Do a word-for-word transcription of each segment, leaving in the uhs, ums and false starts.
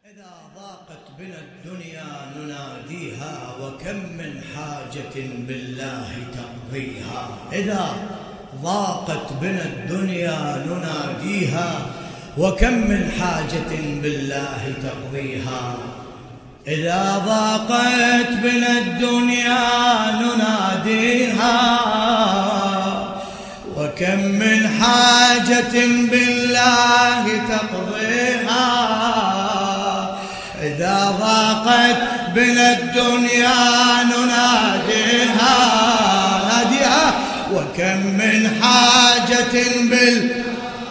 إذا ضاقت بنا الدنيا نناديها وكم من حاجة بالله تقضيها. إذا ضاقت بنا الدنيا نناديها وكم من حاجة بالله تقضيها. إذا ضاقت بنا الدنيا نناديها وكم من حاجة بالله تقضيها. إذا ضاقت بنا الدنيا نناديها ناديها وكم من حاجة بالله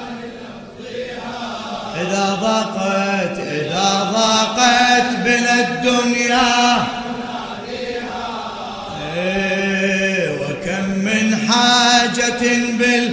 إذا ضاقت إذا ضاقت بنا الدنيا إيه وكم من حاجة بال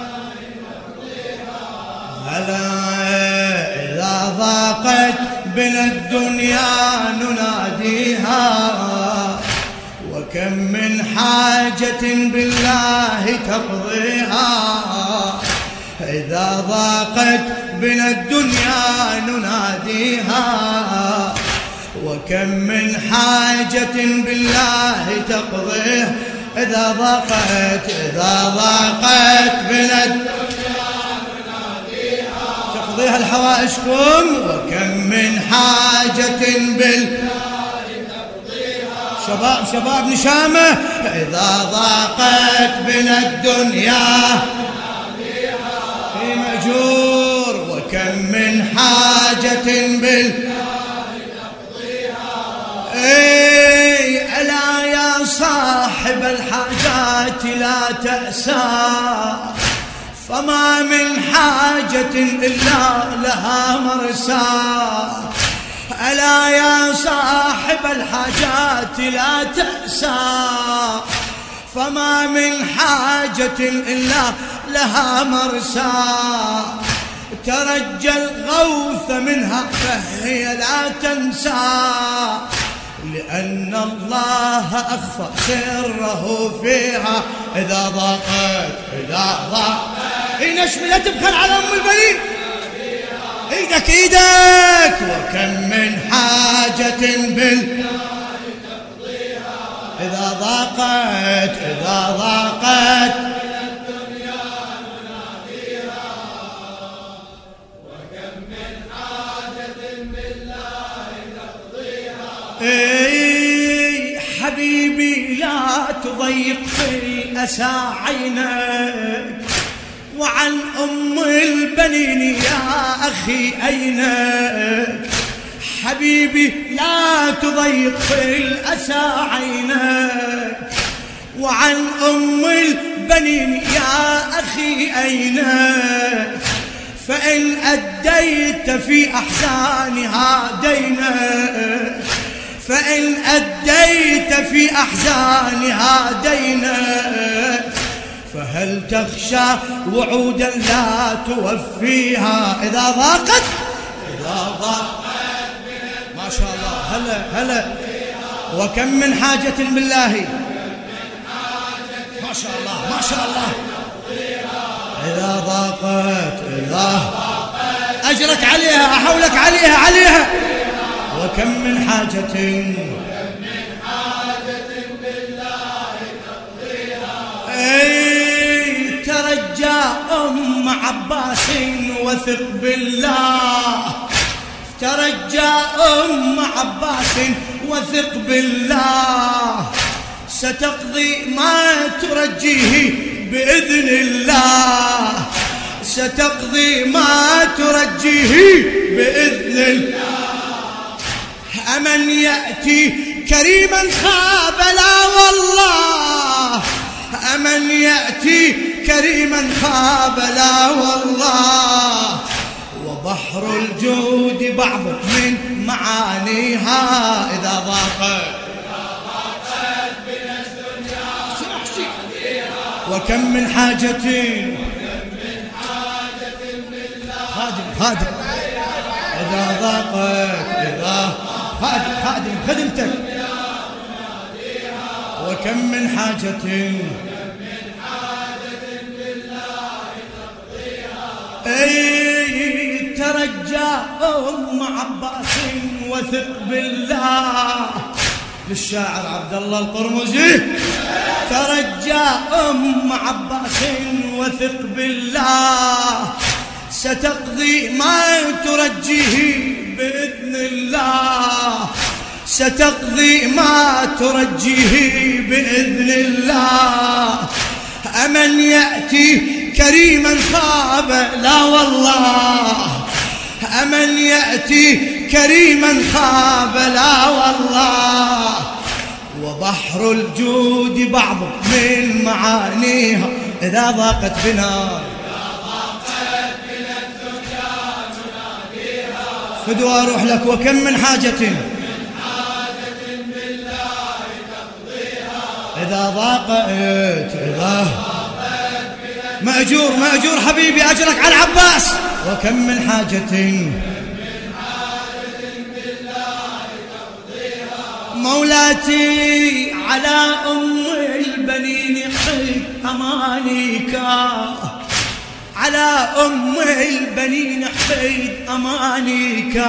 هلا إذا ضاقت بنا الدنيا نناديها وكم من حاجة بالله تقضيها. إذا ضاقت بنا الدنيا نناديها وكم من حاجة بالله تقضيها. إذا ضاقت إذا ضاقت بنا الدنيا نناديها تقضيها الحوائجكم وكم من حاجة بالله تقضيها. شباب شباب نشامة. إذا ضاقت بنا الدنيا مأجور وكم من حاجة بالله تقضيها. اي ألا يا صاحب الحاجات لا تأسى فما من حاجة إلا لها مرسى. ألا يا صاحب الحاجات لا تأسى فما من حاجة إلا لها مرسى. ترجى الغوث منها فهي لا تنسى لأن الله أخفى سره فيها. إذا ضاقت إذا ضاقت إي نشمي لا تبخل على أم البنين إيدك إيدك وكم من حاجة بال إذا ضاقت إذا ضاقت بنا الدنيا نناديها وكم من حاجة بالله تقضيها. اي حبيبي لا تضيق في الأسى عينك وعن أم البنين يا أخي أينك. حبيبي لا تضيق في الأسى عينك وعن أم البنين يا أخي أينك. فإن أديت في أحزانها دينك فإن أديت في أحزانها دينك فهل تخشى وعودا لا توفيها. إذا ضاقت إذا ضاقت ما شاء الله هلا هلا وكم من حاجة بالله ما شاء الله ما شاء الله. إذا ضاقت إذا أجرك عليها أحولك عليها عليها وكم من حاجة بالله تقضيها. أي ترجى أم عباس وثق بالله ترجى أم عباس وثق بالله ستقضي ما ترجيه بإذن الله ستقضي ما ترجيه بإذن الله. أمن يأتي كريما خاب لا والله أمن يأتي كريما خاب لا والله. وبحر الجود بعض من معانيها. إذا ضاقت إذا ضاقت بنا الدنيا وكم من حاجة وكم من حاجة بالله خادم خادم. إذا ضاقت إذا خادم خادم خدمتك وكم من حاجة بالله تقضيها. أي ترجى أم عباس وثق بالله. للشاعر عبد الله القرمزي. ترجى أم عباس وثق بالله، ستقضي ما ترجيه بإذن الله، ستقضي ما ترجيه بإذن الله. أمن يأتي كريما خاب، لا والله، أمن يأتي كريما خاب، لا والله. وبحر الجود بعض من معانيها إذا ضاقت بنا، فدوا أروح لك. وكم من حاجة إذا ضاقت، إذا مأجور مأجور حبيبي، أجرك على العباس. وكم من حاجة مولاتي على أم البنين حيد أمانيك، على أم البنين حيد أمانيك.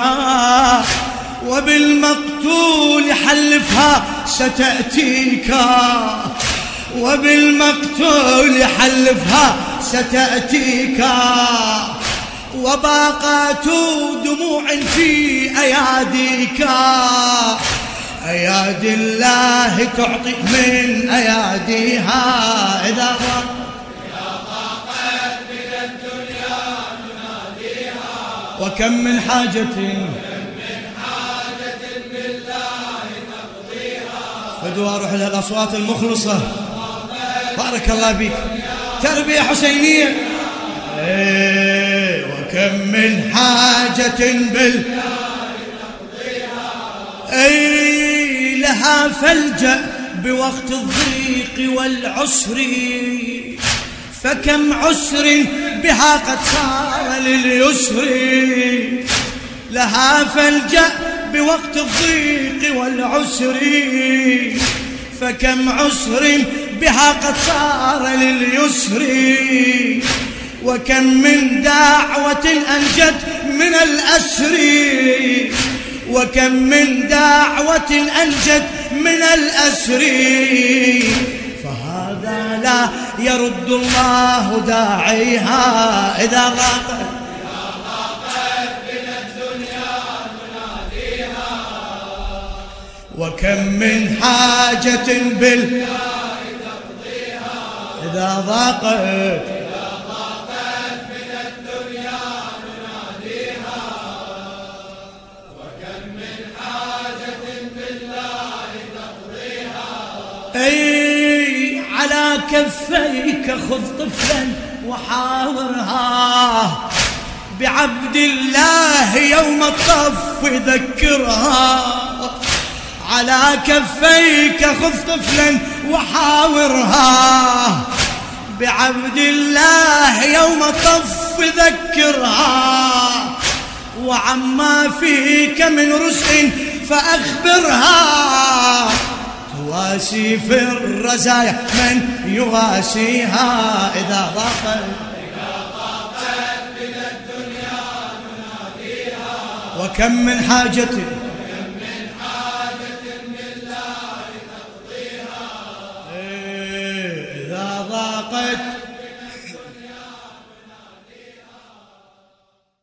وبالمقتول حلفها ستأتيك، وبالمقتول حلفها ستأتيك. وباقات دموع في أياديك، أيادي الله تعطي من أياديها إذا ضاقت من الدنيا نناديها. وكم من حاجة فدوا أروح إلى الأصوات المخلصة. بارك الله بك، تربية حسينية. ايه وكم من حاجة بال اي لها فلجأ بوقت الضيق والعسر، فكم عسر بها قد صار لليسر. لها فلجأ بوقت الضيق والعسر، فكم عسر بها قد صار لليسر. وكم من دعوة أنجت من الأسر، وكم من دعوة أنجت من الأسر. فهذا لا يرد الله داعيها إذا ضاقت. وكم من حاجة بال إذا ضاقت، إذا ضاقت من الدنيا نناديها. وكم من حاجة بالله تقضيها. أي على كفيك خذ طفلا وحاورها، بعبد الله يوم الطف ذكرها. على كفيك خذ طفلا وحاورها، بعبد الله يوم الطف ذكرها. وعما فيك من رزق فأخبرها، تواسي في الرزايا من يواسيها إذا ضاقت. من الدنيا نناديها. وكم من حاجة